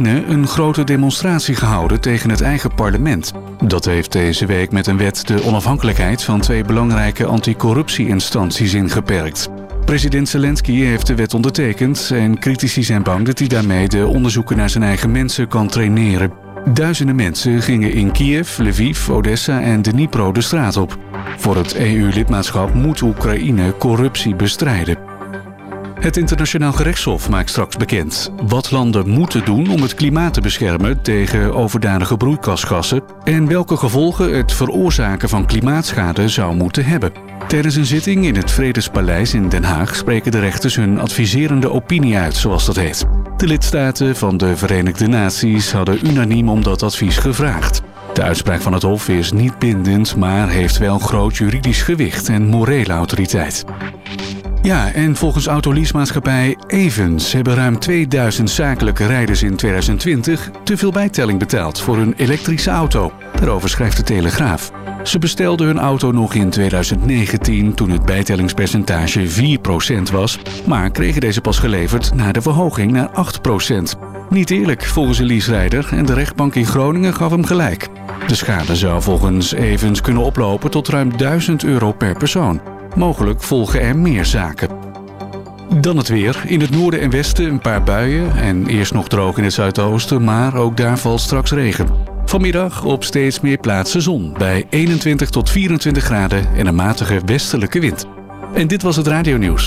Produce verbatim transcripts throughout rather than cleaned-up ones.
Oekraïne een grote demonstratie gehouden tegen het eigen parlement. Dat heeft deze week met een wet de onafhankelijkheid van twee belangrijke anticorruptie-instanties ingeperkt. President Zelensky heeft de wet ondertekend en critici zijn bang dat hij daarmee de onderzoeken naar zijn eigen mensen kan traineren. Duizenden mensen gingen in Kiev, Lviv, Odessa en Dnipro de straat op. Voor het E U-lidmaatschap moet Oekraïne corruptie bestrijden. Het Internationaal Gerechtshof maakt straks bekend wat landen moeten doen om het klimaat te beschermen tegen overdadige broeikasgassen en welke gevolgen het veroorzaken van klimaatschade zou moeten hebben. Tijdens een zitting in het Vredespaleis in Den Haag spreken de rechters hun adviserende opinie uit, zoals dat heet. De lidstaten van de Verenigde Naties hadden unaniem om dat advies gevraagd. De uitspraak van het Hof is niet bindend, maar heeft wel groot juridisch gewicht en morele autoriteit. Ja, en volgens autoleasemaatschappij Ayvens hebben ruim tweeduizend zakelijke rijders in tweeduizend twintig te veel bijtelling betaald voor hun elektrische auto. Daarover schrijft de Telegraaf. Ze bestelden hun auto nog in tweeduizend negentien toen het bijtellingspercentage vier procent was, maar kregen deze pas geleverd na de verhoging naar acht procent. Niet eerlijk volgens een leaserijder en de rechtbank in Groningen gaf hem gelijk. De schade zou volgens Ayvens kunnen oplopen tot ruim duizend euro per persoon. Mogelijk volgen er meer zaken. Dan het weer. In het noorden en westen een paar buien en eerst nog droog in het zuidoosten, maar ook daar valt straks regen. Vanmiddag op steeds meer plaatsen zon bij eenentwintig tot vierentwintig graden en een matige westelijke wind. En dit was het radionieuws.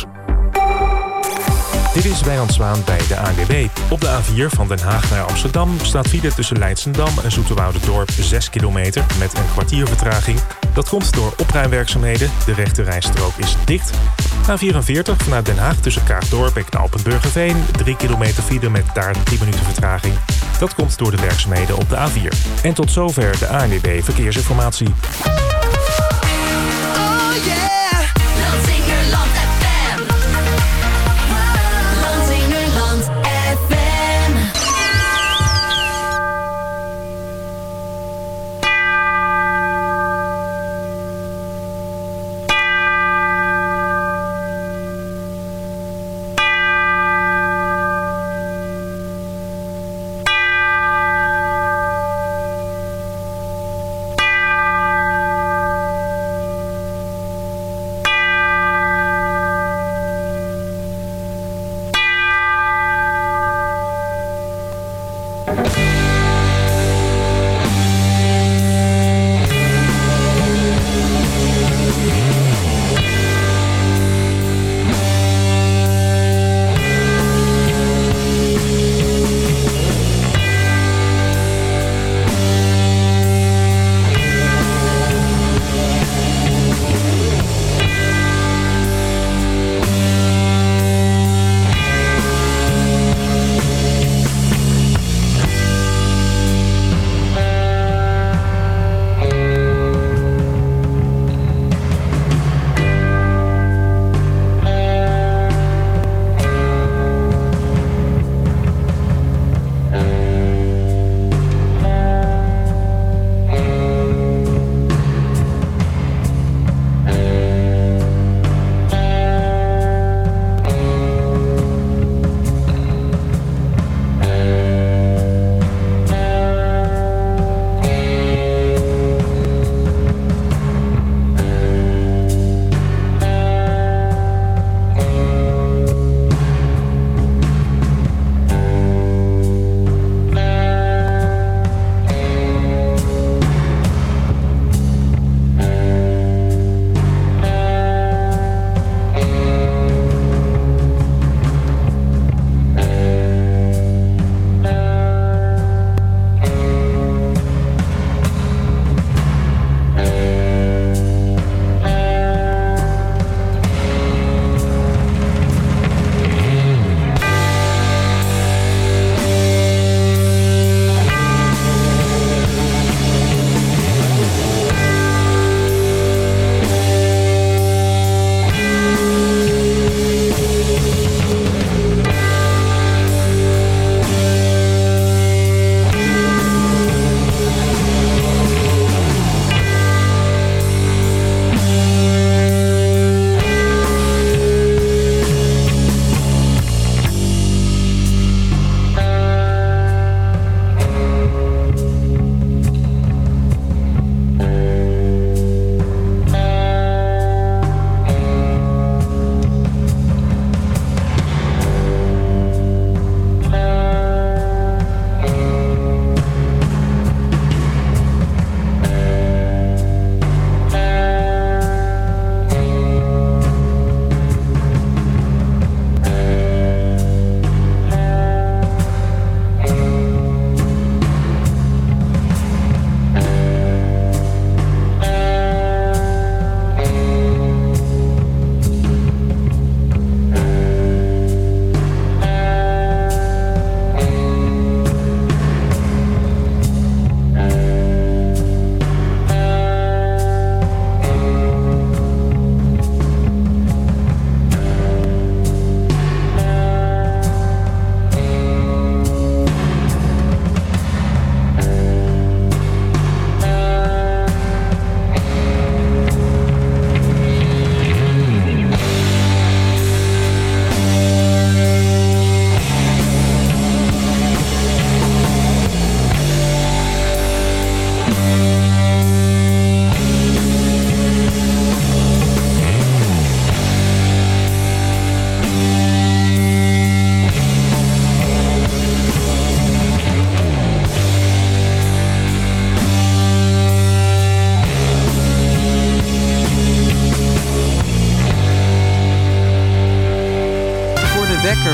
Dit is Wijnand Zwaan bij de A N W B. Op de A vier van Den Haag naar Amsterdam staat file tussen Leidschendam en Zoeterwouderdorp zes kilometer met een kwartier vertraging. Dat komt door opruimwerkzaamheden. De rechte rijstrook is dicht. A vierenveertig vanuit Den Haag tussen Kaagdorp en knooppunt Burgerveen. drie kilometer file met daar tien minuten vertraging. Dat komt door de werkzaamheden op de A vier. En tot zover de A N W B Verkeersinformatie.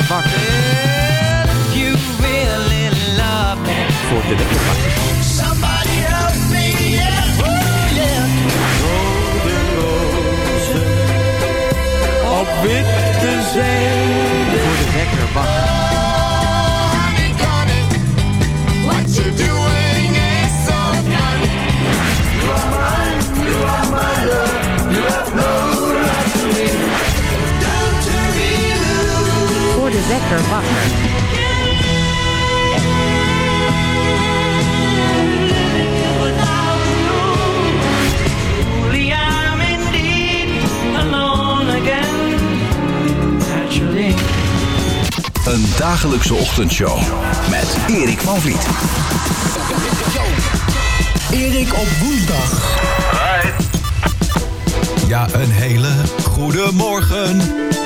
Wekker Wakker. You really love me. Voor de Wekker Wakker. Somebody help me, yeah, oh yeah. Rode rozen op witte zee. Voor de Wekker Wakker. What you doing is so funny. You are mine, you are my love. You have no right to me. Don't turn me loose. Voor de Wekker Wakker. Een dagelijkse ochtendshow met Erik van Vliet. Erik op woensdag. Right. Ja, een hele goede morgen.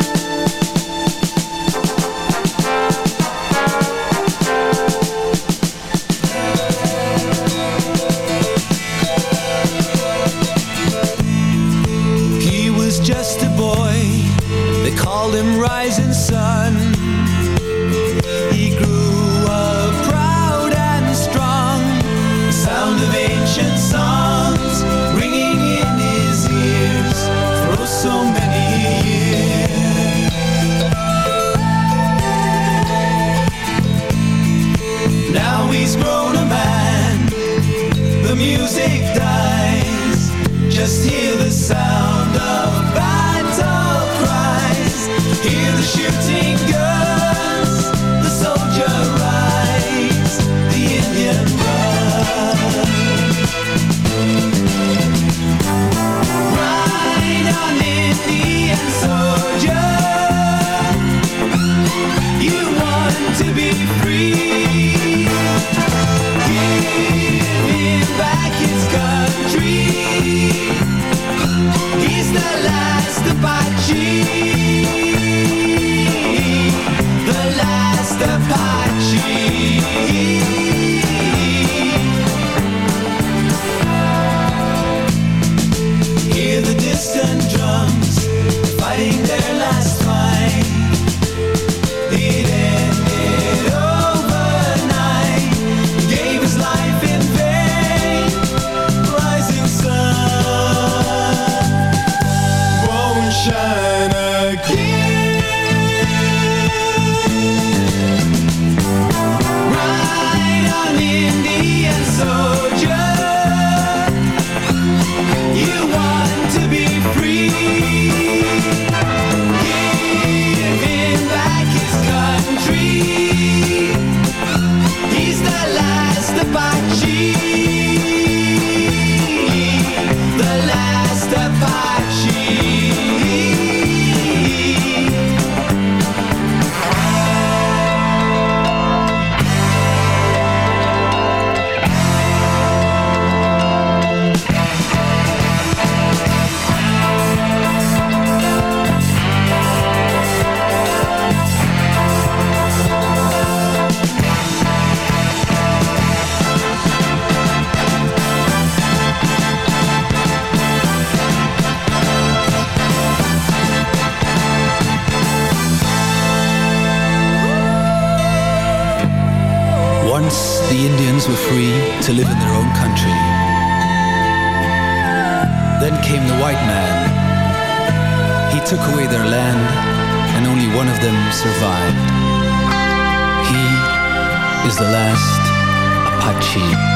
He was just a boy. They called him Rising Sun. He grew up proud and strong. The sound of ancient songs ringing in his ears for oh so many years. Now he's grown a man. The music dies. Just hear the sound of battle cries. Hear the shooting guns. The soldier rides. The Indian run. Ride on, Indian soldier. You want to be free. Give him back his country. He's the last Apache. The last Apache. Hear the distant drums fighting their last fight. It ended overnight. He gave his life in vain. Rising sun won't shine again. Ride on, Indian soldier. You want to be free. Give him back his country. He's the last Apache. The last Apache. Once the Indians were free to live in their own country. Then came the white man. He took away their land, and only one of them survived. He is the last Apache.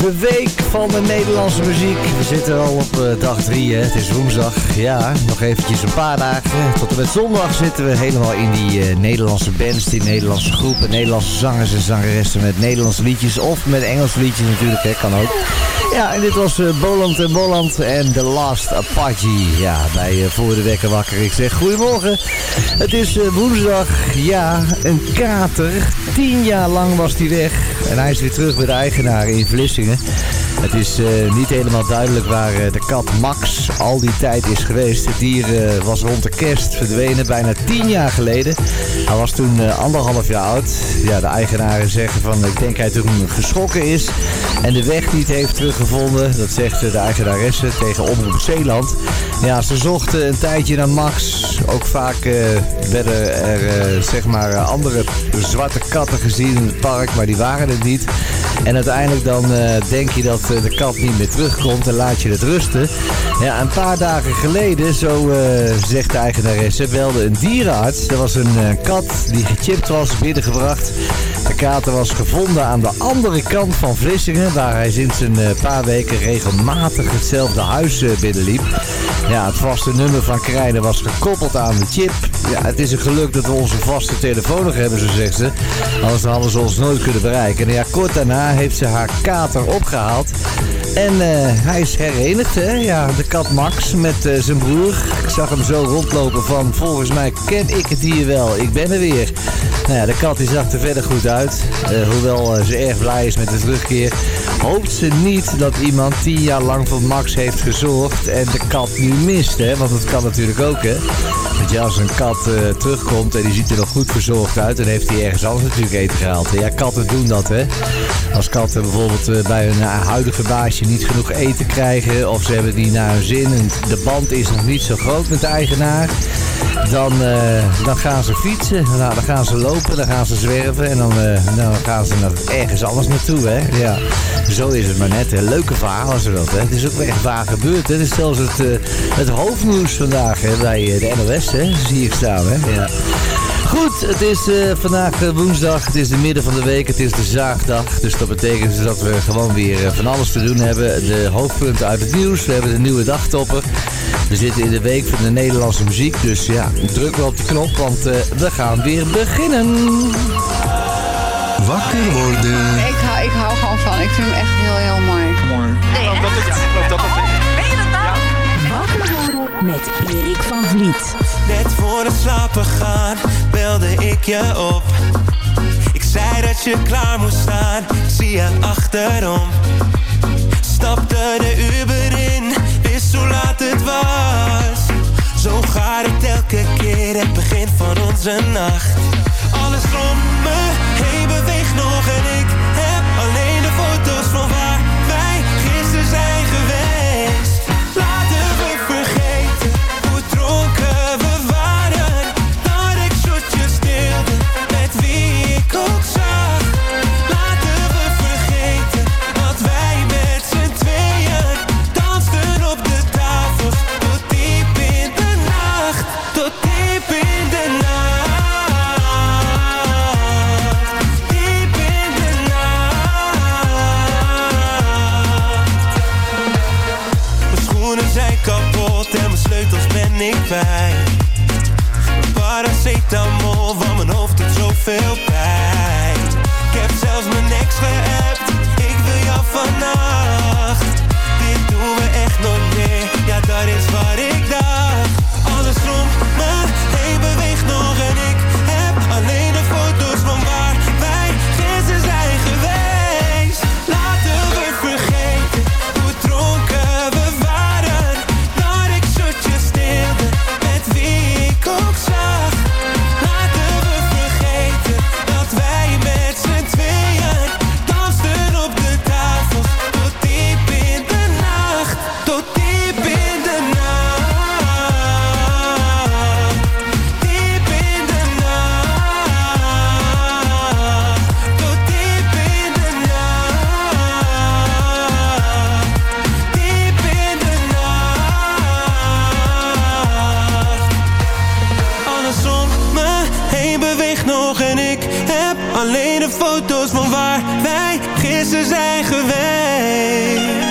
de week van de Nederlandse muziek. We zitten al op uh, dag drie, hè. Het is woensdag. Ja, nog eventjes een paar dagen. Tot en met zondag zitten we helemaal in die uh, Nederlandse bands, die Nederlandse groepen, Nederlandse zangers en zangeressen met Nederlandse liedjes of met Engelse liedjes natuurlijk, hè. Kan ook. Ja, en dit was uh, Boland en Bolland en The Last Apache. Ja, bij uh, Voor de Wekker Wakker. Ik zeg goedemorgen. Het is uh, woensdag. Ja, een kater. Tien jaar lang was hij weg. En hij is weer terug bij de eigenaar in Vlissingen. Het is uh, niet helemaal duidelijk waar uh, de kat Max al die tijd is geweest. Het dier uh, was rond de kerst verdwenen, bijna tien jaar geleden. Hij was toen uh, anderhalf jaar oud. Ja, de eigenaren zeggen van, ik denk hij toen geschrokken is en de weg niet heeft teruggevonden. Dat zegt uh, de eigenaresse tegen Omroep Zeeland. Ja, ze zochten een tijdje naar Max. Ook vaak uh, werden er uh, zeg maar uh, andere zwarte katten gezien in het park, maar die waren het niet. En uiteindelijk dan uh, denk je dat uh, de kat niet meer terugkomt en laat je het rusten. Ja, een paar dagen geleden, zo uh, zegt de eigenaresse, belde een dierenarts. Er was een uh, kat die gechipt was, binnengebracht. De kater was gevonden aan de andere kant van Vlissingen, waar hij sinds een uh, paar weken regelmatig hetzelfde huis uh, binnenliep. Ja, het vaste nummer van Krijnen was gekoppeld aan de chip. Ja, het is een geluk dat we onze vaste telefoon nog hebben, zo zegt ze. Anders hadden ze ons nooit kunnen bereiken. En ja, kort daarna heeft ze haar kater opgehaald. En uh, hij is herenigd, hè? Ja, de kat Max met uh, zijn broer. Ik zag hem zo rondlopen van, volgens mij ken ik het dier wel. Ik ben er weer. Nou ja, de kat die zag er verder goed uit. Uh, hoewel uh, ze erg blij is met de terugkeer, hoopt ze niet dat iemand tien jaar lang voor Max heeft gezorgd en de kat nu mist, hè? Want dat kan natuurlijk ook, hè? Want ja, als een kat uh, terugkomt en die ziet er nog goed verzorgd uit, dan heeft hij ergens anders natuurlijk eten gehaald. Ja, katten doen dat, hè? Als katten bijvoorbeeld uh, bij hun uh, huidige baasje niet genoeg eten krijgen, of ze hebben die naar hun zin en de band is nog niet zo groot met de eigenaar, dan, uh, dan gaan ze fietsen, nou, dan gaan ze lopen, dan gaan ze zwerven en dan, uh, dan gaan ze naar ergens anders naartoe, hè? Ja, zo is het maar net. Hè. Leuke verhaal was er dat, hè? Het is ook echt waar gebeurd, hè? Het is zelfs het, uh, het hoofdnieuws vandaag, hè? Bij uh, de N O S, hè? Zie ik staan, hè? Ja. Goed, het is uh, vandaag uh, woensdag, het is de midden van de week, het is de zaagdag. Dus dat betekent dus dat we gewoon weer uh, van alles te doen hebben. De hoofdpunten uit het nieuws, we hebben de nieuwe dagtopper. We zitten in de week van de Nederlandse muziek, dus ja, druk wel op de knop, want uh, we gaan weer beginnen. Wakker worden. Ik hou, ik hou gewoon van, ik vind hem echt heel, heel mooi. Mooi. Nee, ja, dat het, ja, dat het, ben je dat nou? Wakker worden met Erik van Vliet. Net voor het slapen gaan belde ik je op. Ik zei dat je klaar moest staan, ik zie je achterom. Stapte de Uber in, wist hoe laat het was. Zo gaat het elke keer, het begin van onze nacht. Alles om me heen beweegt nog en ik heb alleen de foto's van waar wij gisteren zijn geweest. Laten we vergeten hoe dronken we waren, dat ik shotjes deelde met wie ik ook zag. Laten we vergeten dat wij met z'n tweeën dansten op de tafels tot diep in de nacht, tot diep in de nacht. Kapot en mijn sleutels ben ik bij. Mijn paracetamol, van mijn hoofd doet zoveel pijn. Ik heb zelfs mijn ex geappt, ik wil jou vannacht. Dit doen we echt nooit meer, ja dat is wat ik dacht. Alles om me heen beweegt nog en ik heb alleen de foto's van waar wij gisteren zijn geweest. Laten we vergeten hoe dronken we waren, dat ik shotjes deelde met wie ik ook zag. Laten we vergeten dat wij met z'n tweeën dansten op de tafels tot diep in de nacht, tot diep in de nacht, diep in de nacht, tot diep in de nacht, diep in de nacht. Alles om me heen beweegt nog en ik heb alleen de foto's van waar wij gisteren missen zijn geweest.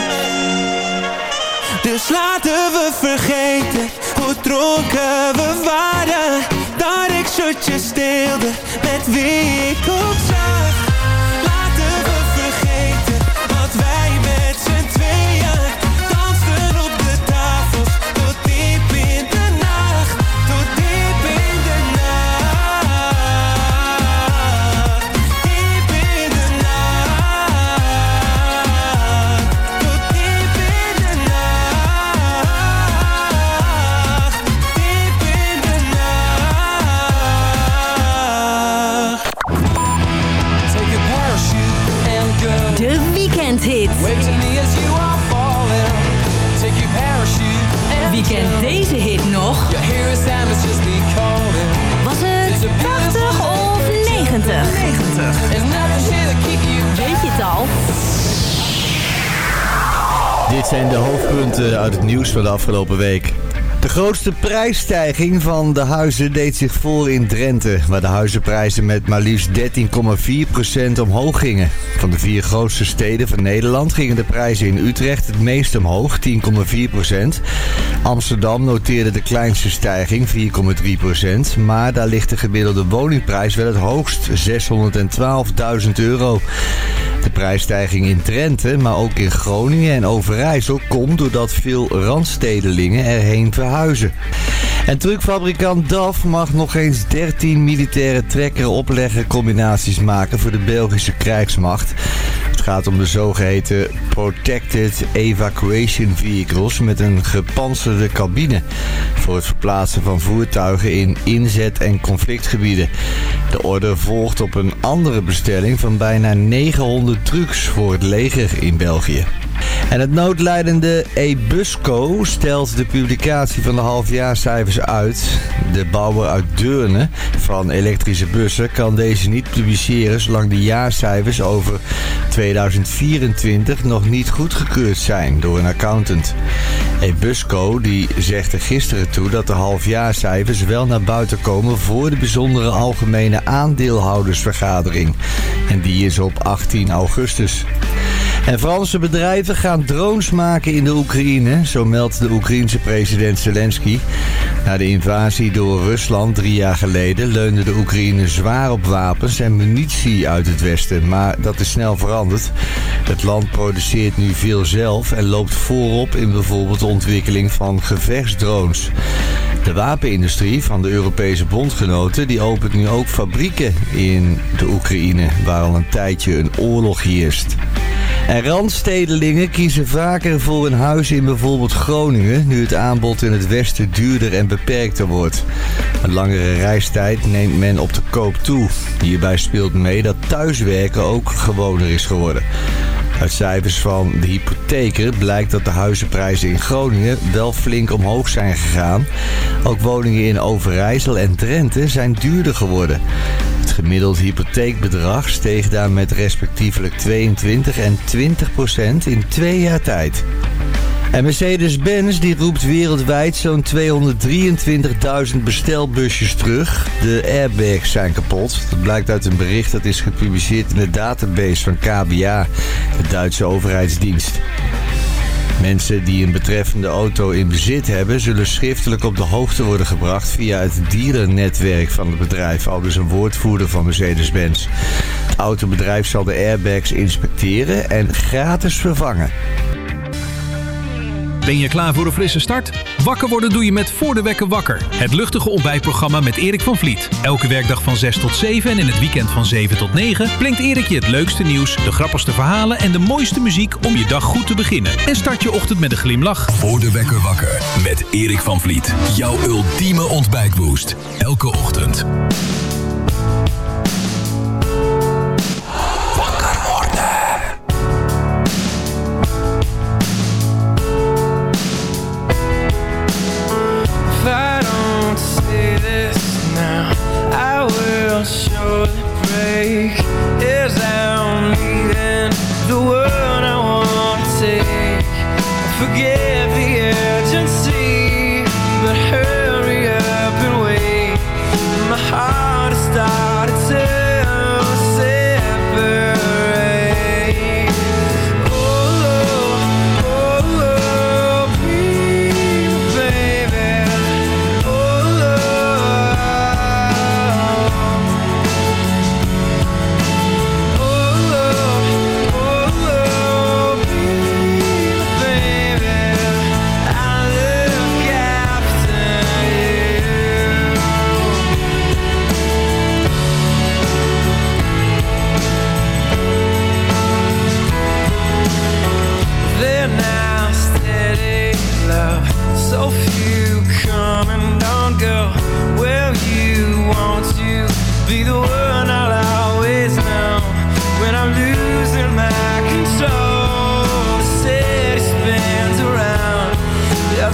Dus laten we vergeten hoe dronken we waren, dat ik shotjes deelde met wie ik ook zag. Laten we vergeten wat wij met z'n tweeën dansten op de tafels tot diep in de nacht, tot diep in de nacht, diep in de nacht, tot diep in de nacht, diep in de nacht. Take a parachute and go. De weekendhit. Wave to me as you are falling. Take your parachute and Wie kent deze hit nog? your hero sound is just be calling. Was het tachtig of negentig? negentig. There's nothing here to keep you. Weet je het al? Dit zijn de hoofdpunten uit het nieuws van de afgelopen week. De grootste prijsstijging van de huizen deed zich voor in Drenthe, waar de huizenprijzen met maar liefst dertien komma vier procent omhoog gingen. Van de vier grootste steden van Nederland gingen de prijzen in Utrecht het meest omhoog, tien komma vier procent. Amsterdam noteerde de kleinste stijging, vier komma drie procent. Maar daar ligt de gemiddelde woningprijs wel het hoogst, zeshonderdtwaalfduizend euro. De prijsstijging in Drenthe, maar ook in Groningen en Overijssel, komt doordat veel randstedelingen erheen verhuizen. En truckfabrikant D A F mag nog eens dertien militaire trekker-oplegger combinaties maken voor de Belgische krijgsmacht. Het gaat om de zogeheten Protected Evacuation Vehicles met een gepantserde cabine voor het verplaatsen van voertuigen in inzet- en conflictgebieden. De order volgt op een andere bestelling van bijna negenhonderd trucks voor het leger in België. En het noodlijdende Ebusco stelt de publicatie van de halfjaarcijfers uit. De bouwer uit Deurne van elektrische bussen kan deze niet publiceren zolang de jaarcijfers over tweeduizend vierentwintig nog niet goedgekeurd zijn door een accountant. Ebusco die zegt er gisteren toe dat de halfjaarcijfers wel naar buiten komen voor de bijzondere algemene aandeelhoudersvergadering. En die is op achttien augustus. En Franse bedrijven gaan drones maken in de Oekraïne, zo meldt de Oekraïense president Zelensky. Na de invasie door Rusland drie jaar geleden leunde de Oekraïne zwaar op wapens en munitie uit het westen. Maar dat is snel veranderd. Het land produceert nu veel zelf en loopt voorop in bijvoorbeeld de ontwikkeling van gevechtsdrones. De wapenindustrie van de Europese bondgenoten die opent nu ook fabrieken in de Oekraïne, waar al een tijdje een oorlog heerst. En randstedelingen kiezen vaker voor een huis in bijvoorbeeld Groningen, nu het aanbod in het westen duurder en beperkter wordt. Een langere reistijd neemt men op de koop toe. Hierbij speelt mee dat thuiswerken ook gewoner is geworden. Uit cijfers van de hypotheker blijkt dat de huizenprijzen in Groningen wel flink omhoog zijn gegaan. Ook woningen in Overijssel en Drenthe zijn duurder geworden. Het gemiddeld hypotheekbedrag steeg daar met respectievelijk tweeëntwintig en twintig procent in twee jaar tijd. En Mercedes-Benz die roept wereldwijd zo'n tweehonderddrieëntwintigduizend bestelbusjes terug. De airbags zijn kapot. Dat blijkt uit een bericht dat is gepubliceerd in de database van K B A, de Duitse overheidsdienst. Mensen die een betreffende auto in bezit hebben, zullen schriftelijk op de hoogte worden gebracht via het dealernetwerk van het bedrijf, aldus een woordvoerder van Mercedes-Benz. Het autobedrijf zal de airbags inspecteren en gratis vervangen. Ben je klaar voor een frisse start? Wakker worden doe je met Voor de Wekker Wakker. Het luchtige ontbijtprogramma met Erik van Vliet. Elke werkdag van zes tot zeven en in het weekend van zeven tot negen... brengt Erik je het leukste nieuws, de grappigste verhalen en de mooiste muziek om je dag goed te beginnen. En start je ochtend met een glimlach. Voor de Wekker Wakker met Erik van Vliet. Jouw ultieme ontbijtboost. Elke ochtend. Surely break as I'm leaving the world I want to take. Forget the urgency, but hurry up and wait. My heart has started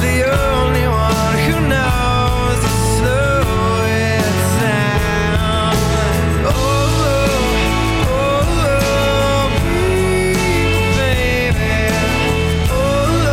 the only one who knows to slow it down. Oh, oh, oh, baby. Oh, oh,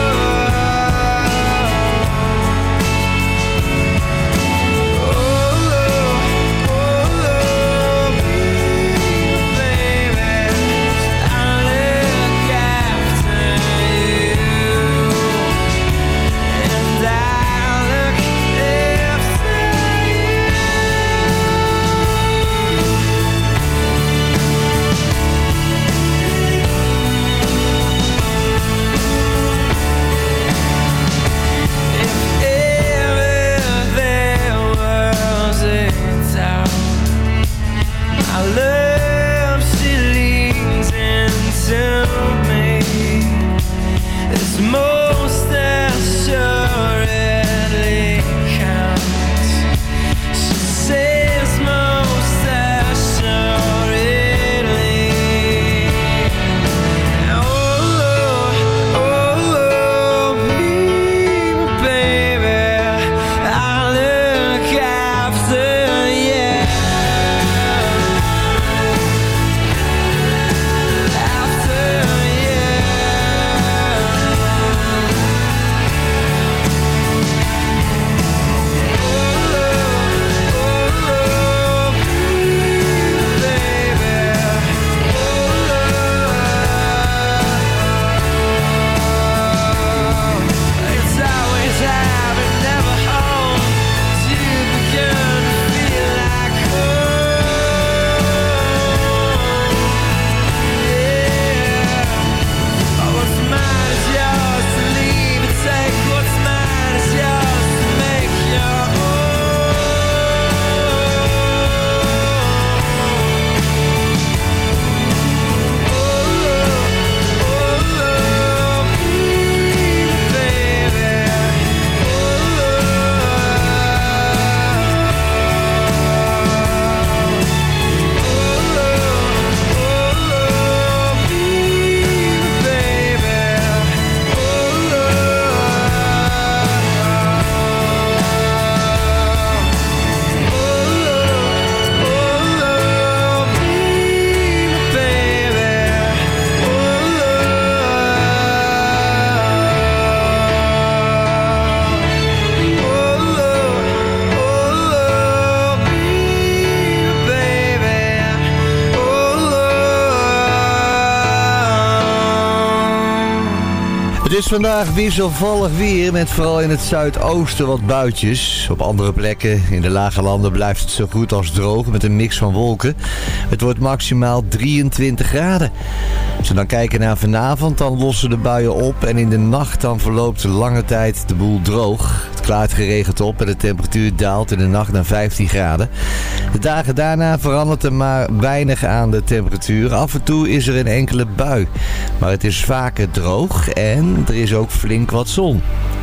Het is vandaag wisselvallig weer met vooral in het zuidoosten wat buitjes. Op andere plekken in de lage landen blijft het zo goed als droog met een mix van wolken. Het wordt maximaal drieëntwintig graden. Als we dan kijken naar vanavond, dan lossen de buien op en in de nacht dan verloopt lange tijd de boel droog. Het klaart geregeld op en de temperatuur daalt in de nacht naar vijftien graden. De dagen daarna verandert er maar weinig aan de temperatuur. Af en toe is er een enkele bui, maar het is vaker droog en er is ook flink wat zon.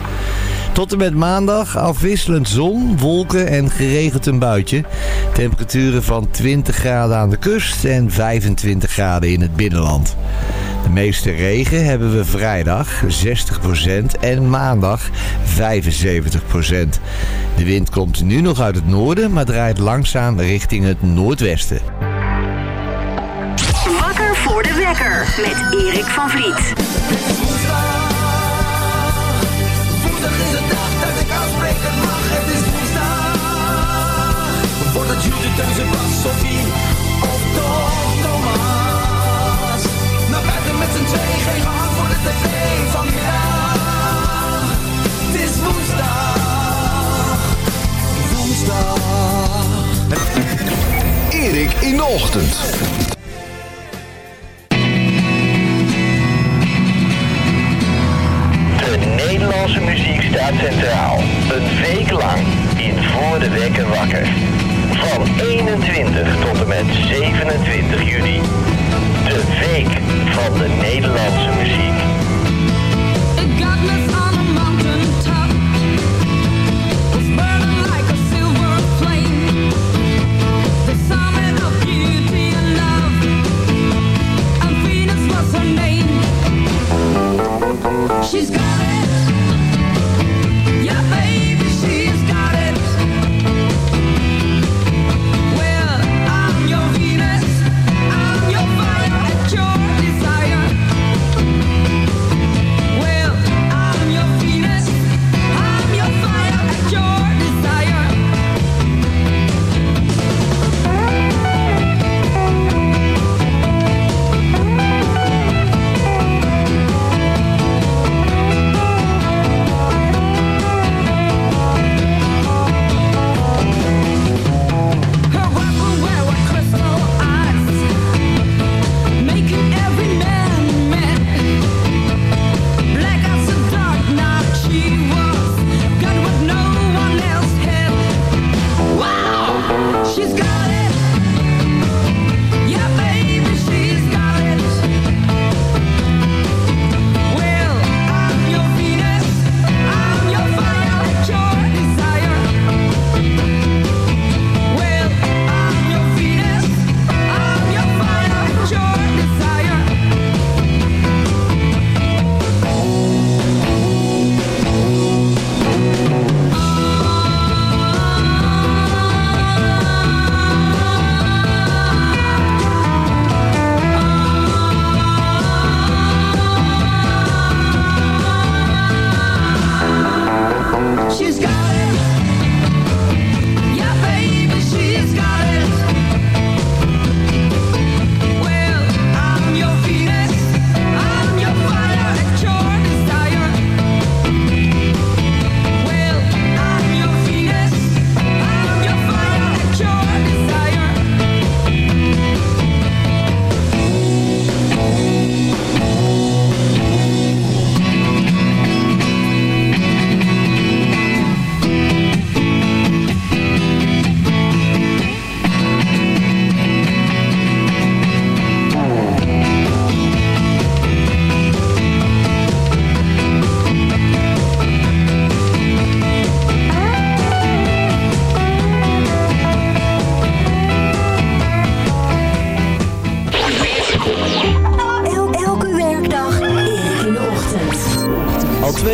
Tot en met maandag afwisselend zon, wolken en geregeld een buitje. Temperaturen van twintig graden aan de kust en vijfentwintig graden in het binnenland. De meeste regen hebben we vrijdag, zestig procent, en maandag vijfenzeventig procent. De wind komt nu nog uit het noorden, maar draait langzaam richting het noordwesten. Wakker voor de wekker met Erik van Vliet. Voordat Judith en ze was Sophie of toch Thomas naar buiten met z'n twee, geen gehad voor de tv vanmiddag. Het is woensdag, woensdag. Erik in de ochtend. De Nederlandse muziek staat centraal. Een week lang in Voor de Wekker Wakker. Van eenentwintig tot en met zevenentwintig juni. De week van de Nederlandse muziek. She's got it.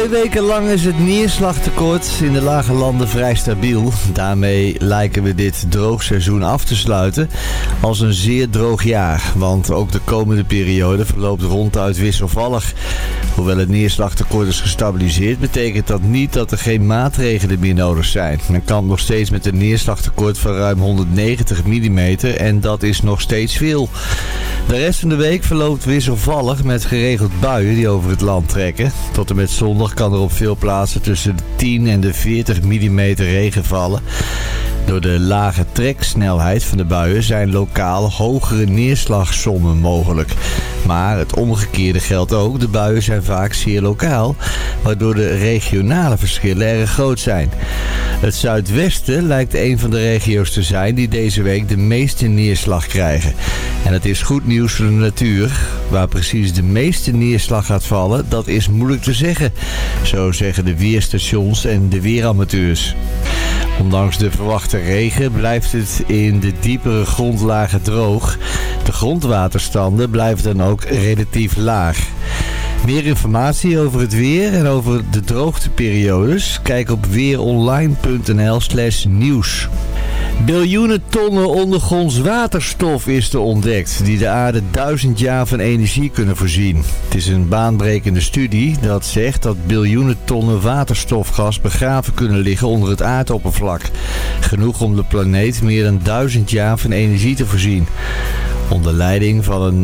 Twee weken lang is het neerslagtekort in de lage landen vrij stabiel. Daarmee lijken we dit droogseizoen af te sluiten als een zeer droog jaar. Want ook de komende periode verloopt ronduit wisselvallig. Hoewel het neerslagtekort is gestabiliseerd, betekent dat niet dat er geen maatregelen meer nodig zijn. Men kampt nog steeds met een neerslagtekort van ruim honderdnegentig millimeter en dat is nog steeds veel. De rest van de week verloopt wisselvallig met geregeld buien die over het land trekken. Tot en met zondag kan er op veel plaatsen tussen de tien en de veertig millimeter regen vallen. Door de lage treksnelheid van de buien zijn lokaal hogere neerslagsommen mogelijk. Maar het omgekeerde geldt ook. De buien zijn vaak zeer lokaal, waardoor de regionale verschillen erg groot zijn. Het zuidwesten lijkt een van de regio's te zijn die deze week de meeste neerslag krijgen. En het is goed nieuws voor de natuur. Waar precies de meeste neerslag gaat vallen, dat is moeilijk te zeggen. Zo zeggen de weerstations en de weeramateurs. Ondanks de verwachte regen blijft het in de diepere grondlagen droog. De grondwaterstanden blijven dan ook relatief laag. Meer informatie over het weer en over de droogteperiodes? Kijk op weeronline punt n l slash nieuws. Biljoenen tonnen ondergronds waterstof is er ontdekt, die de aarde duizend jaar van energie kunnen voorzien. Het is een baanbrekende studie dat zegt dat biljoenen tonnen waterstofgas begraven kunnen liggen onder het aardoppervlak. Genoeg om de planeet meer dan duizend jaar van energie te voorzien. Onder leiding van een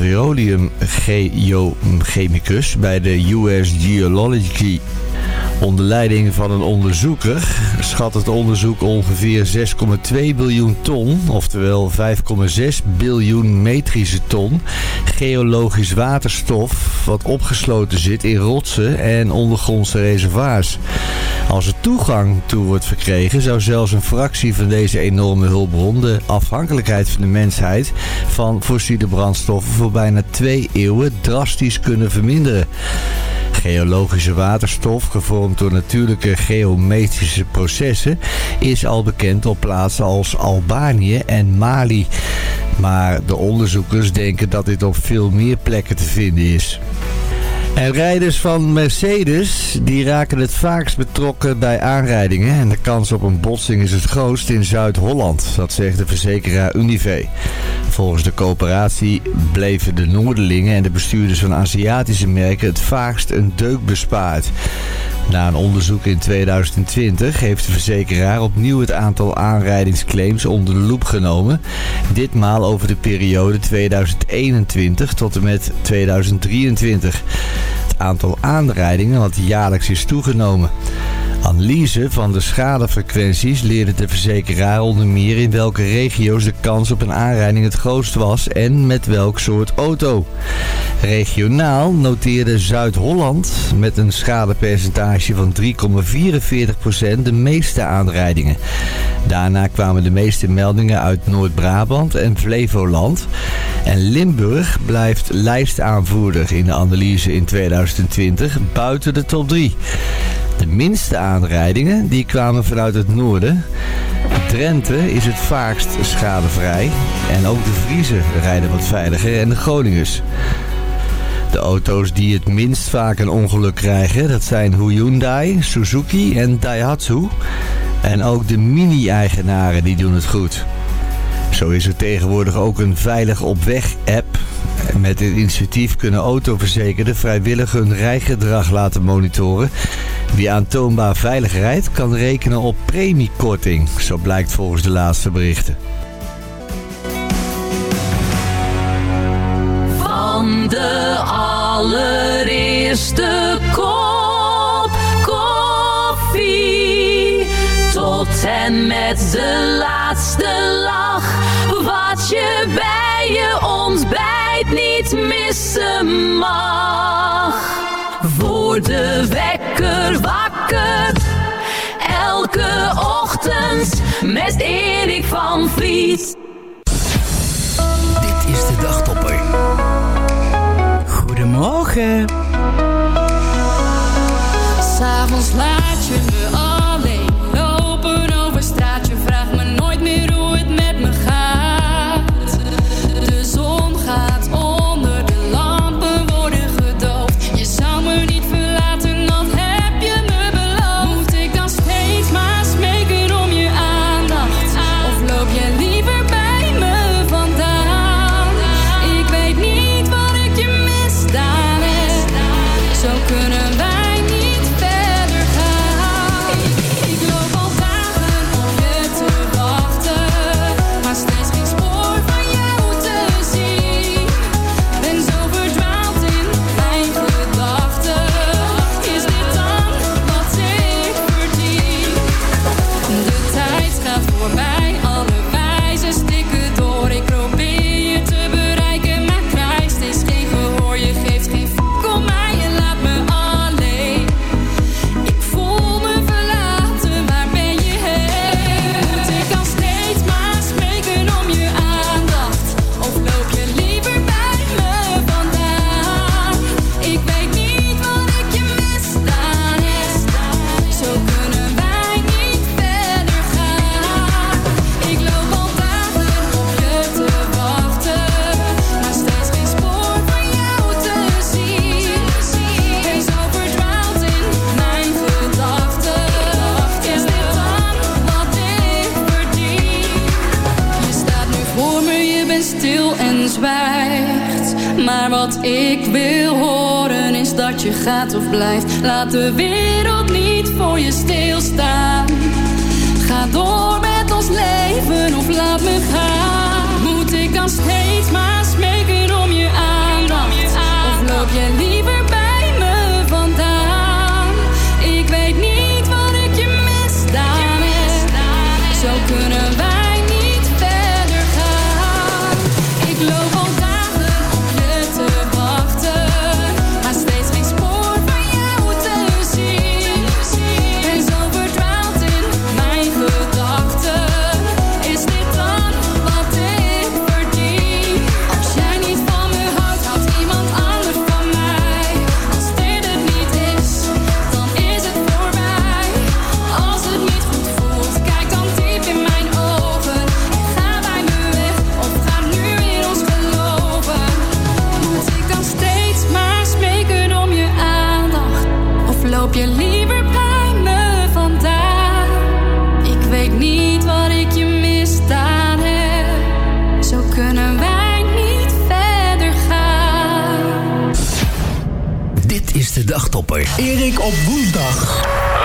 petroleumgeomachicus bij de U S Geological. Onder leiding van een onderzoeker schat het onderzoek ongeveer zes komma twee biljoen ton, oftewel vijf komma zes biljoen metrische ton, geologisch waterstof wat opgesloten zit in rotsen en ondergrondse reservoirs. Als er toegang toe wordt verkregen, zou zelfs een fractie van deze enorme hulpbron de afhankelijkheid van de mensheid van fossiele brandstoffen voor bijna twee eeuwen drastisch kunnen verminderen. Geologische waterstof, gevormd door natuurlijke geometrische processen, is al bekend op plaatsen als Albanië en Mali. Maar de onderzoekers denken dat dit op veel meer plekken te vinden is. En rijders van Mercedes die raken het vaakst betrokken bij aanrijdingen en de kans op een botsing is het grootst in Zuid-Holland, dat zegt de verzekeraar Unive. Volgens de coöperatie bleven de Noorderlingen en de bestuurders van Aziatische merken het vaakst een deuk bespaard. Na een onderzoek in tweeduizend twintig heeft de verzekeraar opnieuw het aantal aanrijdingsclaims onder de loep genomen. Ditmaal over de periode tweeduizend eenentwintig tot en met tweeduizend drieëntwintig. Het aantal aanrijdingen wat jaarlijks is toegenomen. Analyse van de schadefrequenties leerde de verzekeraar onder meer in welke regio's de kans op een aanrijding het grootst was en met welk soort auto. Regionaal noteerde Zuid-Holland met een schadepercentage van drie komma vierenveertig procent de meeste aanrijdingen. Daarna kwamen de meeste meldingen uit Noord-Brabant en Flevoland. En Limburg blijft lijstaanvoerder in de analyse in tweeduizend twintig buiten de top drie. De minste aanrijdingen die kwamen vanuit het noorden. Drenthe is het vaakst schadevrij. En ook de Friezen rijden wat veiliger en de Groningers. De auto's die het minst vaak een ongeluk krijgen, dat zijn Hyundai, Suzuki en Daihatsu. En ook de mini-eigenaren die doen het goed. Zo is er tegenwoordig ook een veilig op weg app. Met dit initiatief kunnen autoverzekerden vrijwillig hun rijgedrag laten monitoren. Wie aantoonbaar veilig rijdt kan rekenen op premiekorting. Zo blijkt volgens de laatste berichten. Van de allereerste kop koffie tot en met de laatste lach. Wat je bij je ontbijt niet missen mag. Voor de wekker wakker. Elke ochtend met Erik van Vliet. Dit is de Dagtopper. Goedemorgen. S'avonds laat je me alleen lopen over straat. Je vraagt me nooit meer hoe het met me gaat. De zon gaat onder, de lampen worden gedoofd. Je zou me niet verlaten, dat heb wat ik wil horen is dat je gaat of blijft. Laat de wereld niet voor je stilstaan. Ga door met ons leven of laat me gaan. Moet ik dan steeds maar smeken om je aandacht? Of loop je liever bij me vandaan? Ik weet niet wat ik je misdaan heb. Zo kunnen wij niet verder gaan. Ik loop al dagen op je te wachten, maar steeds geen spoor van jou te zien. Ben zo verdwaald in mijn gedachten. Is dit dan wat ik verdien? Als jij niet van me houdt, houdt iemand anders van mij. Als dit het niet is, dan is het voorbij. Als het niet goed voelt, kijk dan diep in mijn ogen. Ga bij me weg of ga nu in ons geloven. Moet ik dan steeds maar smeken om je aandacht? Of loop je liever bij me vandaan? Ik weet niet wat ik je misdaan heb. Zo kunnen wij niet verder gaan. Dit is de dagtopper. Erik op woensdag.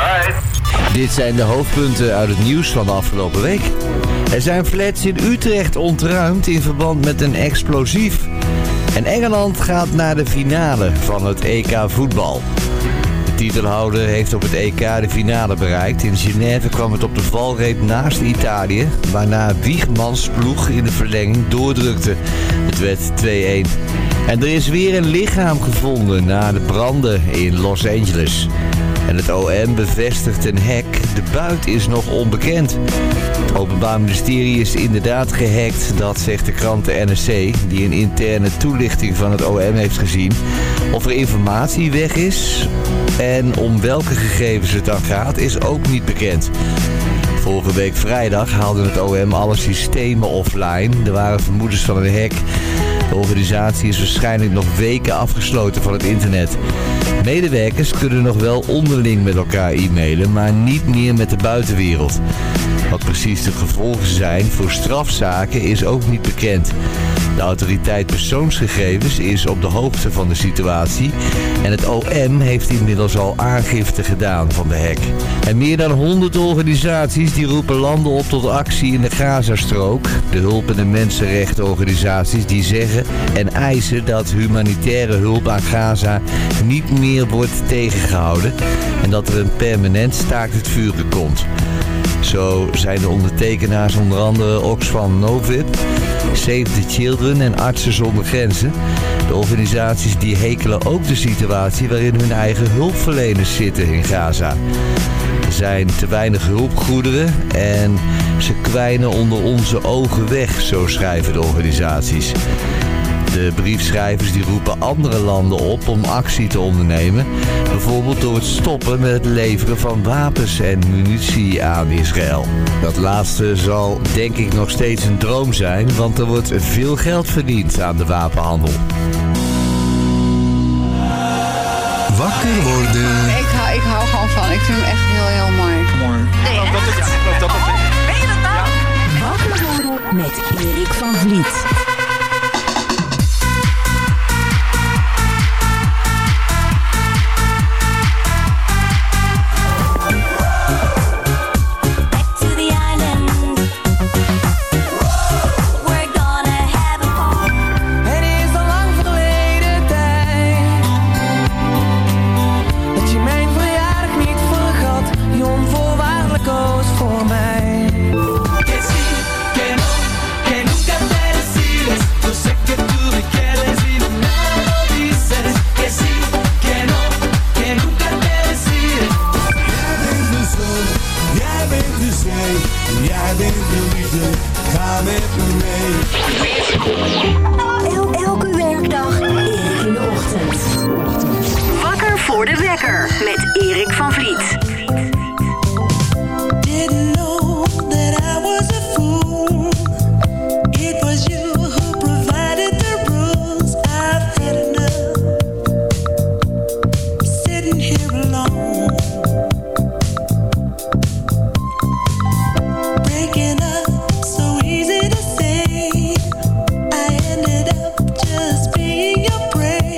Dit zijn de hoofdpunten uit het nieuws van de afgelopen week. Er zijn flats in Utrecht ontruimd in verband met een explosief. En Engeland gaat naar de finale van het E K voetbal. De titelhouder heeft op het E K de finale bereikt. In Genève kwam het op de valreep naast Italië, waarna Wiegmans ploeg in de verlenging doordrukte. Het werd twee-een. En er is weer een lichaam gevonden na de branden in Los Angeles. En het O M bevestigt een hack. De buit is nog onbekend. Het Openbaar Ministerie is inderdaad gehackt. Dat zegt de krant de N R C, die een interne toelichting van het O M heeft gezien. Of er informatie weg is en om welke gegevens het dan gaat, is ook niet bekend. Vorige week vrijdag haalde het O M alle systemen offline. Er waren vermoedens van een hack. De organisatie is waarschijnlijk nog weken afgesloten van het internet. Medewerkers kunnen nog wel onderling met elkaar e-mailen, maar niet meer met de buitenwereld. Wat precies de gevolgen zijn voor strafzaken is ook niet bekend. De autoriteit persoonsgegevens is op de hoogte van de situatie en het O M heeft inmiddels al aangifte gedaan van de hack. En meer dan honderd organisaties die roepen landen op tot actie in de Gazastrook. De hulp- en de mensenrechtenorganisaties die zeggen en eisen dat humanitaire hulp aan Gaza niet meer wordt tegengehouden en dat er een permanent staakt het vuren komt. Zo zijn de ondertekenaars onder andere Oxfam Novib, Save the Children en Artsen zonder Grenzen. De organisaties die hekelen ook de situatie waarin hun eigen hulpverleners zitten in Gaza. Er zijn te weinig hulpgoederen en ze kwijnen onder onze ogen weg, zo schrijven de organisaties. De briefschrijvers die roepen andere landen op om actie te ondernemen. Bijvoorbeeld door het stoppen met het leveren van wapens en munitie aan Israël. Dat laatste zal denk ik nog steeds een droom zijn, want er wordt veel geld verdiend aan de wapenhandel. Wakker worden. Ik hou, ik hou gewoon van. Ik vind hem echt heel, heel mooi. Mooi. Nee, dat, dat, dat, dat, dat, ben je dat nou? Wakker worden met Erik van Vliet. Elke werkdag Erik in de ochtend. Wakker voor de wekker met Erik van Vliet. Didn't know that I was a fool. It was you who provided the rules. I've had enough. Sitting here alone. Breaking up so easy to say. I ended up just being your prey.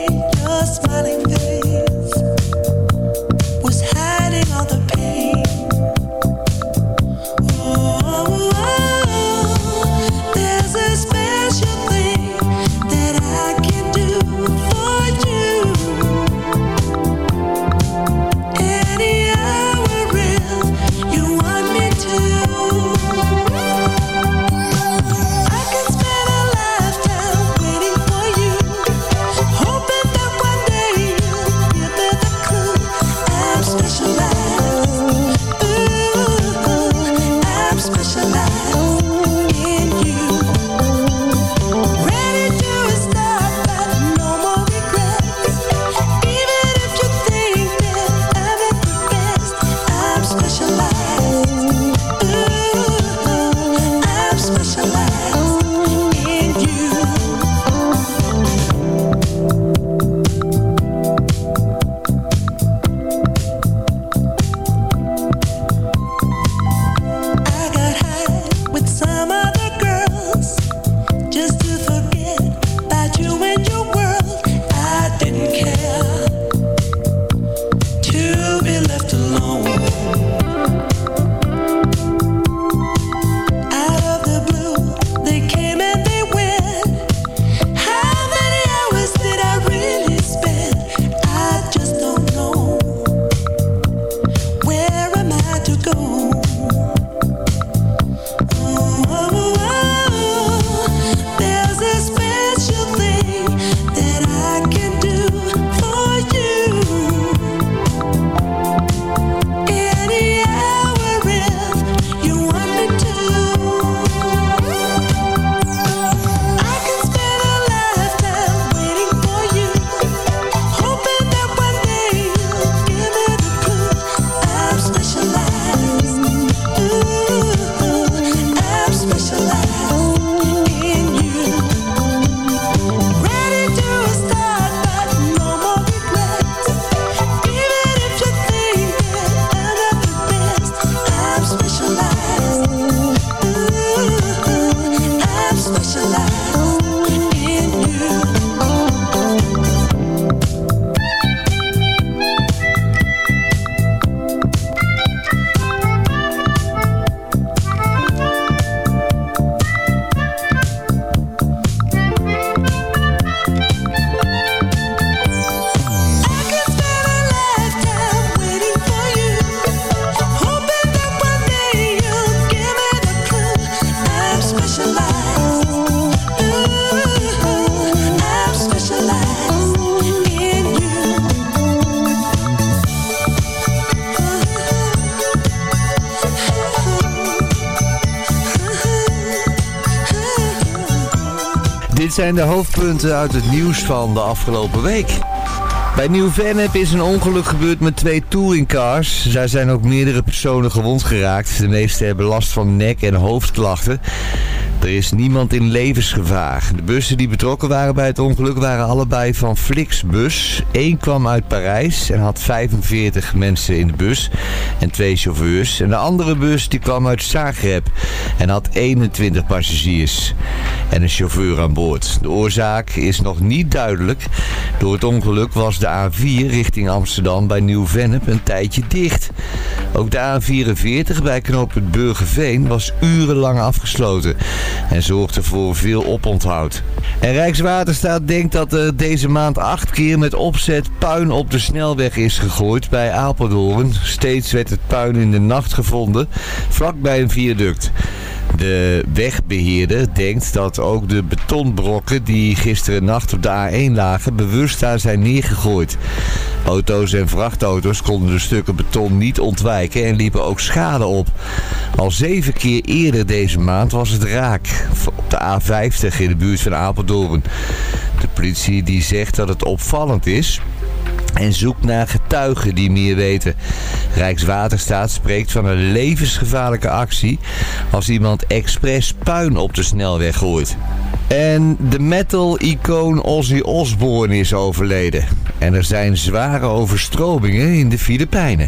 dit zijn de hoofdpunten uit het nieuws van de afgelopen week. Bij Nieuw-Vennep is een ongeluk gebeurd met twee touringcars. Daar zijn ook meerdere personen gewond geraakt. De meeste hebben last van nek- en hoofdklachten. Er is niemand in levensgevaar. De bussen die betrokken waren bij het ongeluk waren allebei van Flixbus. Eén kwam uit Parijs en had vijfenveertig mensen in de bus en twee chauffeurs. En de andere bus die kwam uit Zagreb en had eenentwintig passagiers en een chauffeur aan boord. De oorzaak is nog niet duidelijk. Door het ongeluk was de A vier richting Amsterdam bij Nieuw-Vennep een tijdje dicht. Ook de A vierenveertig bij knooppunt Burgerveen was urenlang afgesloten en zorgde voor veel oponthoud. En Rijkswaterstaat denkt dat er deze maand acht keer met opzet puin op de snelweg is gegooid bij Apeldoorn. Steeds werd het puin in de nacht gevonden, vlakbij een viaduct. De wegbeheerder denkt dat ook de betonbrokken die gisteren nacht op de A één lagen bewust daar zijn neergegooid. Auto's en vrachtauto's konden de stukken beton niet ontwijken en liepen ook schade op. Al zeven keer eerder deze maand was het raak op de A vijftig in de buurt van Apeldoorn. De politie die zegt dat het opvallend is en zoekt naar getuigen die meer weten. Rijkswaterstaat spreekt van een levensgevaarlijke actie als iemand expres puin op de snelweg gooit. En de metal-icoon Ozzy Osbourne is overleden. En er zijn zware overstromingen in de Filipijnen.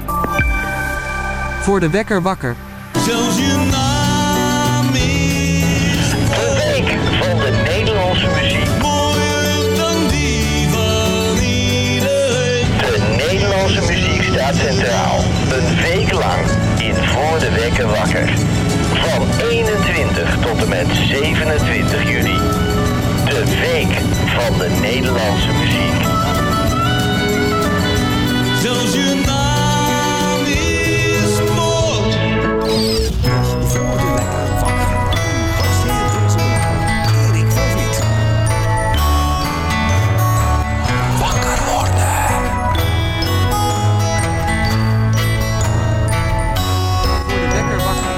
Voor de wekker wakker. Zelfs je naam is de week van de Nederlandse muziek. Mooier dan die van iedereen. De Nederlandse muziek staat centraal. Een week lang in Voor de Wekker Wakker. Van eenentwintig tot en met zevenentwintig juni. De week van de Nederlandse muziek. Zelfs je naam is mooi. Voor de Wekker Wakker. Erik van Vliet. Wakker worden. Voor de wekker wakker.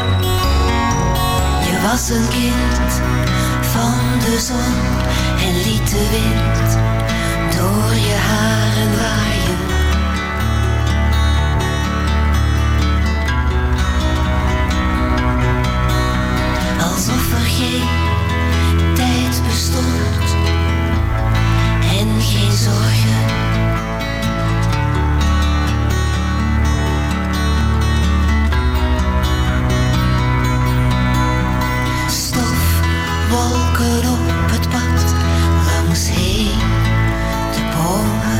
Je was een kind van de zon en liet de wind door je haren waaien. Alsof er geen tijd bestond en geen zorgen. Wolken op het pad, langs heen de bomen.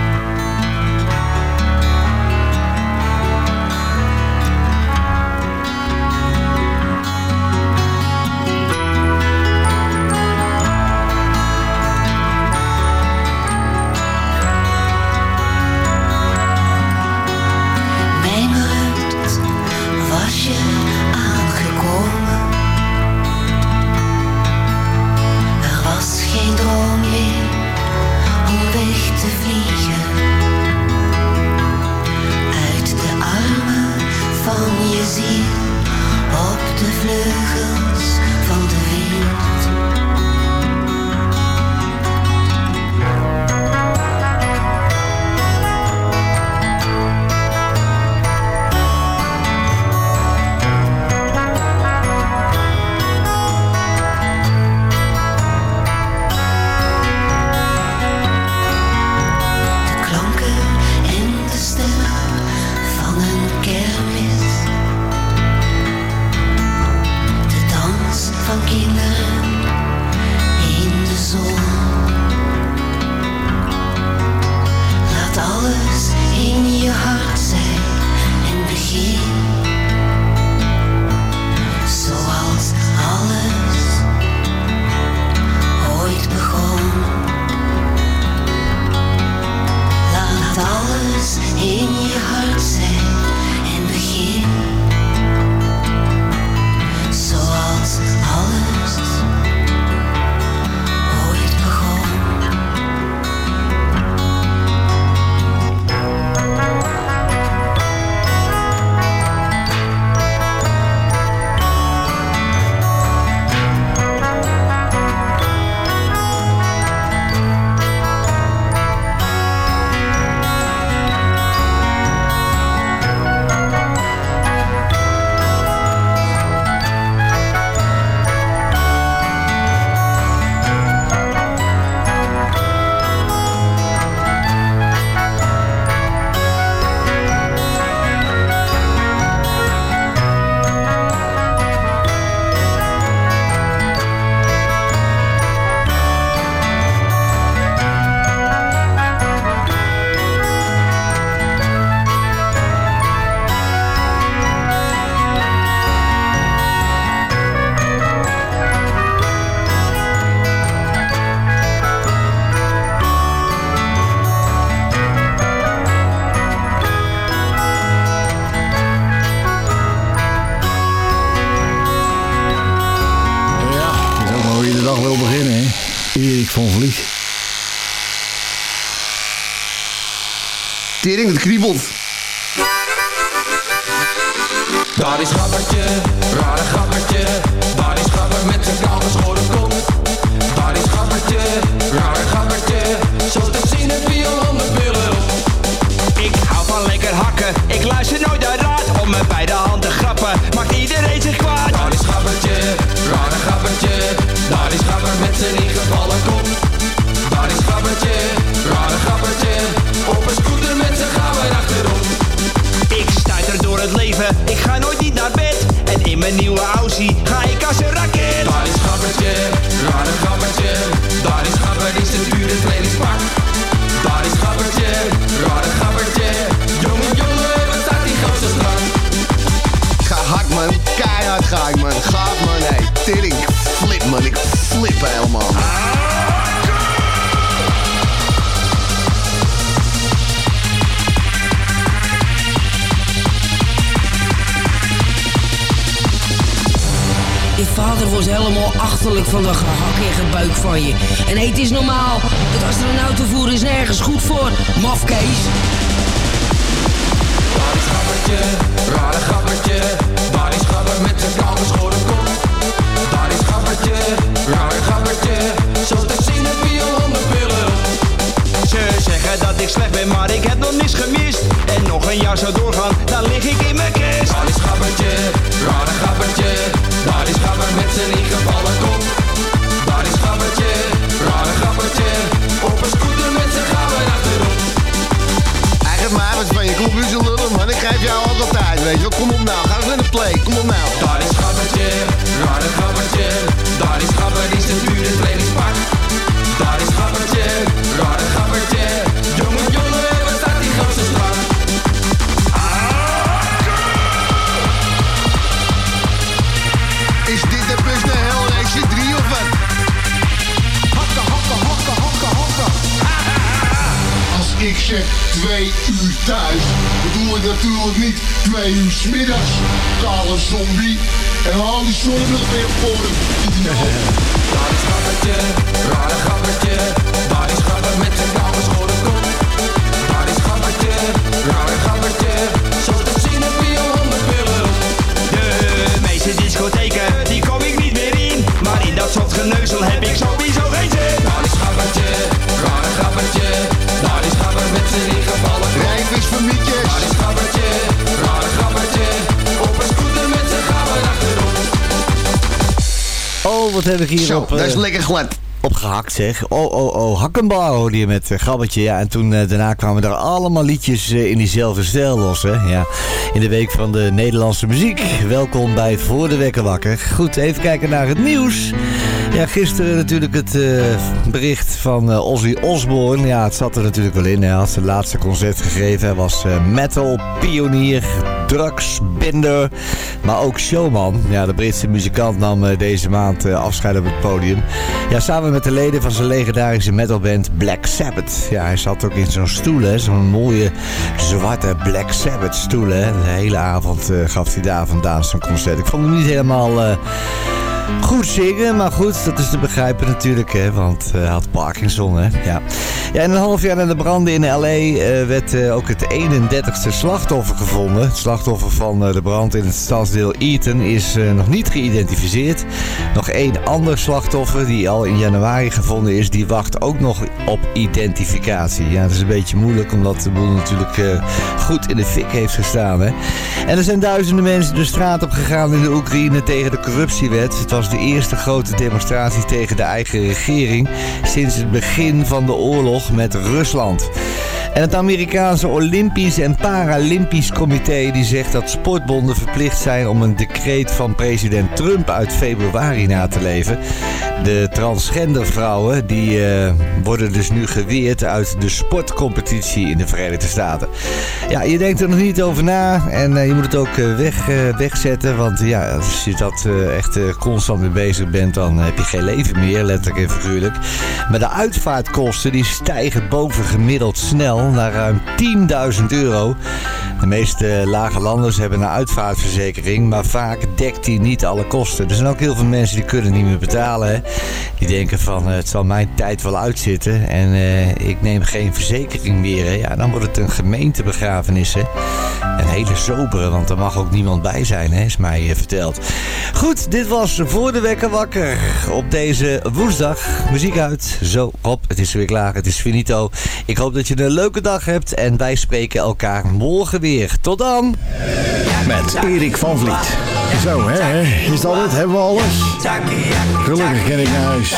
Mijmerend was je aangekomen. Geen droom meer om weg te vliegen uit de armen van je ziel op de vleugels van de wind. De tering, het kriebelt. Daar is Gabbertje, rare Gabbertje. Daar is Gabber met zijn kaal geschoren kont. Daar is Gabbertje, rare Gabbertje. Zoals te zien heb je al honderd billen op. Ik hou van lekker hakken, ik luister nooit naar raad. Om me bij de hand te grappen, maakt iedereen zich kwaad. Daar is Gabbertje, rare Gabbertje. Daar is Gabber met zijn ingevallen kont. Daar is Gabbertje, rare Gabbertje. Op een scooter met zijn gabber achterom. Ik stuiter door het leven, ik ga nooit niet naar bed. En in mijn nieuwe Aussie ga ik als een raket. Daar is Gabbertje, rare Gabbertje. Daar is Gabber die zijn dure trainingspak. Daar is Gabbertje, rare Gabbertje. Jongen, jongen, wat staat die gozer strak. Ga hard man, keihard ga ik man. Gaaf man, hey, tering, flip man, ik flip helemaal. Je vader was helemaal achterlijk van dat gehak en gebuik van je. En hey, het is normaal. Het astronautenvoer is nergens goed voor. Mafkees. Daar is Gabbertje, rare Gabbertje. Daar is Gabber met zijn kaal geschoren kont. Daar is Gabbertje, rare Gabbertje. Zoals te zien heb je al honderd billen op. Ze zeggen dat ik slecht ben, maar ik heb nog niks gemist. En nog een jaar zou doorgaan, dan lig ik in mijn kist. Daar is Gabbertje, rare Gabbertje. Daar is Gabber met zijn ingevallen kont. Daar is Gabbertje, rare Gabbertje. Op een scooter met zijn gabber achterop. Eigenlijk maar wat van je klop is een lullen man, ik geef jou ook altijd, weet je wel. Kom op nou, ga eens naar de play, kom op nou. Daar is Gabbertje, rare Gabbertje. Daar is Gabber die zijn dure trainingspak. Daar is Gabbertje, rare Gabbertje. Jongen, jongen, wat staat die gozer strak. Is dit de bus naar Hellraiser drie of wat? Hakken, hakken, hakken, hakken, hakken. Als ik zeg twee uur thuis, bedoel ik natuurlijk niet twee uur 's middags. Kale zombie. En haal die zonnebril weer voor hem. Daar is Gabbertje, rare Gabbertje. Daar is Gabber met zijn kaal geschoren kont. Daar is Gabbertje, rare Gabbertje. Zoals te zien heb je al honderd billen op. De meeste discotheken, die kom ik niet meer in. Maar in dat soort geneuzel heb ik sowieso geen zin. Daar is Gabbertje, rare Gabbertje. Daar is Gabber met zijn ingevallen kont. Rijvis van Mietjes. Daar is Gabbertje, rare Gabbertje. Op een scooter met zijn gabber achterop. Oh, wat heb ik hier Zo, op... dat is uh, lekker glad. Opgehakt zeg. Oh, oh, oh. Hakkenbouw hoorde je met uh, Gabbertje. Ja, en toen uh, daarna kwamen er allemaal liedjes uh, in diezelfde stijl los. Hè? Ja. In de week van de Nederlandse muziek. Welkom bij het Voor de Wekker Wakker. Goed, even kijken naar het nieuws. Ja, gisteren natuurlijk het uh, bericht van uh, Ozzy Osbourne. Ja, het zat er natuurlijk wel in. Hij had zijn laatste concert gegeven. Hij was uh, metal, pionier, drugsbinder, maar ook showman. Ja, de Britse muzikant nam uh, deze maand uh, afscheid op het podium. Ja, samen met de leden van zijn legendarische metalband Black Sabbath. Ja, hij zat ook in zo'n stoel, hè. Zo'n mooie zwarte Black Sabbath stoel, hè. De hele avond uh, gaf hij daar vandaan zo'n concert. Ik vond hem niet helemaal... Uh, goed zingen, maar goed, dat is te begrijpen natuurlijk, hè, want hij uh, had Parkinson, hè. Ja. Ja, en een half jaar na de branden in L A uh, werd uh, ook het eenendertigste slachtoffer gevonden. Het slachtoffer van uh, de brand in het stadsdeel Eaton is uh, nog niet geïdentificeerd. Nog één ander slachtoffer die al in januari gevonden is, die wacht ook nog op identificatie. Ja, het is een beetje moeilijk, omdat de boel natuurlijk uh, goed in de fik heeft gestaan, hè. En er zijn duizenden mensen de straat op gegaan in de Oekraïne tegen de corruptiewet. Het was de eerste grote demonstratie tegen de eigen regering sinds het begin van de oorlog met Rusland. En het Amerikaanse Olympisch en Paralympisch Comité die zegt dat sportbonden verplicht zijn om een decreet van president Trump uit februari na te leven. De transgender vrouwen die uh, worden dus nu geweerd uit de sportcompetitie in de Verenigde Staten. Ja, je denkt er nog niet over na en uh, je moet het ook uh, weg, uh, wegzetten, want ja, als je dat uh, echt uh, constant mee bezig bent, dan heb je geen leven meer, letterlijk en figuurlijk. Maar de uitvaartkosten die stijgen bovengemiddeld snel. al naar ruim tienduizend euro. De meeste lage landers hebben een uitvaartverzekering, maar vaak dekt die niet alle kosten. Er zijn ook heel veel mensen die kunnen niet meer betalen. Hè? Die denken van uh, het zal mijn tijd wel uitzitten en uh, ik neem geen verzekering meer. Hè? Ja, dan wordt het een gemeentebegrafenis. Hè? Een hele sobere, want er mag ook niemand bij zijn, hè? Is mij uh, verteld. Goed, dit was Voor de Wekker Wakker op deze woensdag. Muziek uit. Zo, hop, het is weer klaar. Het is finito. Ik hoop dat je een leuke dag hebt en wij spreken elkaar morgen weer. Tot dan! Met Erik van Vliet. Zo, hè? Is dat het? Hebben we alles? Gelukkig ken ik naar huis.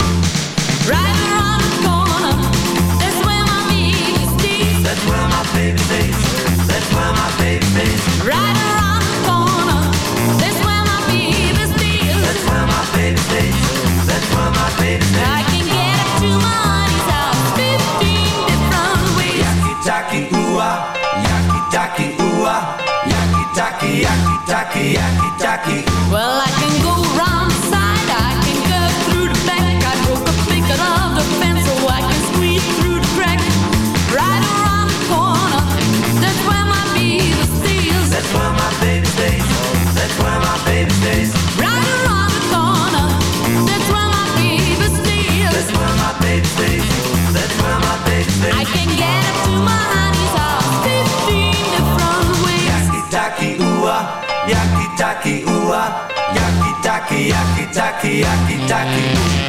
Yaki, yaki, yaki. Well, I can go round the side, I can go through the back. I broke a picket of the fence so I can squeeze through the crack. Right around the corner, that's where my baby stays. That's where my baby stays. That's where my baby stays. Right around the corner, that's where my baby stays. That's where my baby stays. That's where my baby stays. I can get up to my honey's house fifteen different ways. Yaki, taki, ooh, yaki, taki, ooh, yaki, taki, yaki, taki, yaki, taki.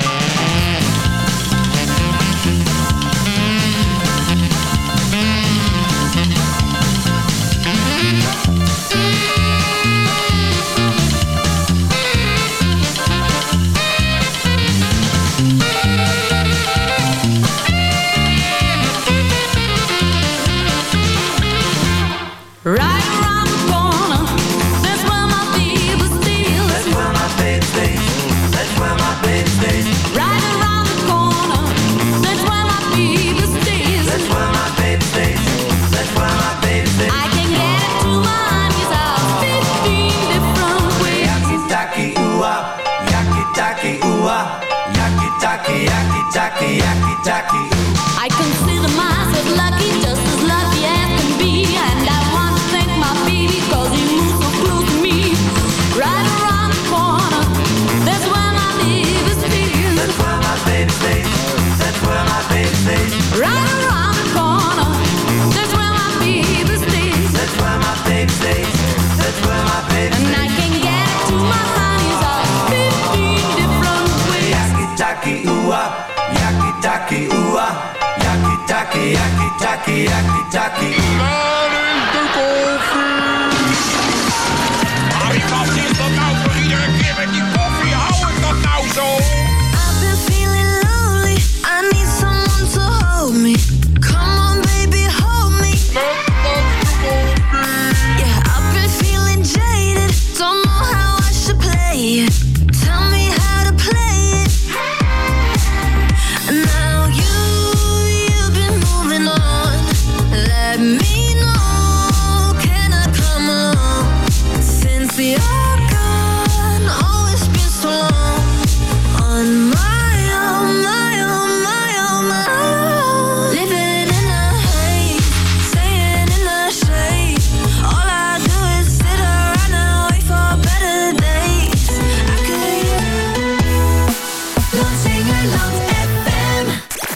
Right around the corner, that's where my baby stays. That's where my baby stays. That's where my baby stays. Right around the corner, that's where my baby stays. That's where my baby stays. That's where my baby stays. I can get it to my honey's house fifteen different ways. Yaki, taki, ooh, yaki, taki, ooh, yaki, taki, yaki, taki, yaki, taki. I consider myself lucky, just as lucky as can be, and I want to thank my baby 'cause he moves so close to me. Right around the corner, that's where my baby stays. That's where my baby stays. That's where my baby stays. Right around the corner, that's where my baby stays. That's where my baby stays. That's where my baby stays. And I can get it to my honey's house fifteen different ways. Yaki, taki, ooh, yaki, taki, ooh, yaki, taki, yaki, taki, yaki, taki. Harry, wat is dat nou voor iedere keer met die koffie? Hou ik dat nou zo? I've been feeling lonely. I need someone to hold me. Come on, baby, hold me. Yeah, I've been feeling jaded. Don't know how I should play it. Tell me how to play it. Now you, you've been moving on. Let me know. Can I come along? Since you're gone, oh, it's been so long. On my own, my own, my own, my own. Living in the haze, staying in the shade. All I do is sit around and wait for better days. I could not sing Love F M.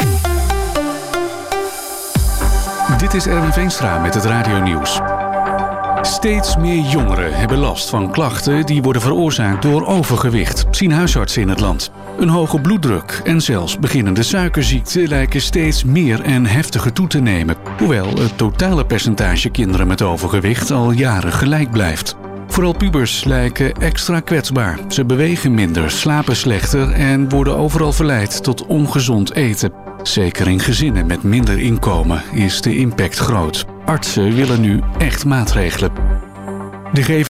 Dit is Erwin Veenstra met het radionieuws. Steeds meer jongeren hebben last van klachten die worden veroorzaakt door overgewicht, zien huisartsen in het land. Een hoge bloeddruk en zelfs beginnende suikerziekte lijken steeds meer en heftiger toe te nemen, hoewel het totale percentage kinderen met overgewicht al jaren gelijk blijft. Vooral pubers lijken extra kwetsbaar. Ze bewegen minder, slapen slechter en worden overal verleid tot ongezond eten. Zeker in gezinnen met minder inkomen is de impact groot. Artsen willen nu echt maatregelen. De